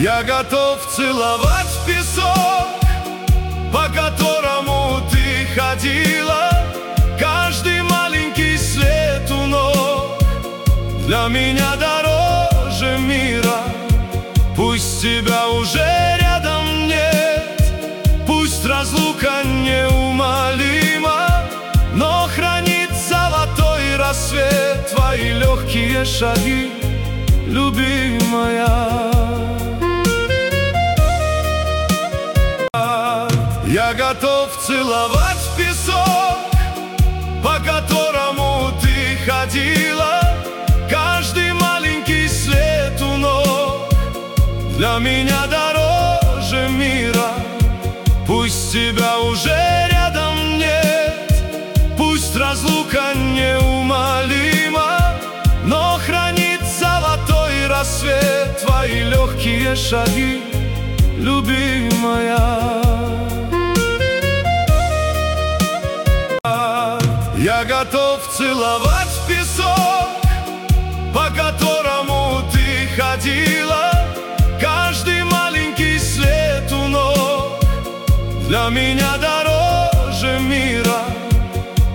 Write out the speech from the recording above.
Я готов целовать песок, по которому ты ходила. Каждый маленький след у ног для меня дороже мира. Пусть тебя уже рядом нет, пусть разлука неумолима, но хранит золотой рассвет твои легкие шаги, любимая. Я готов целовать песок, по которому ты ходила. Каждый маленький след у ног для меня дороже мира. Пусть тебя уже рядом нет, пусть разлука неумолима, но хранит золотой рассвет твои легкие шаги, любимая. Я готов целовать песок, по которому ты ходила. Каждый маленький след у ног для меня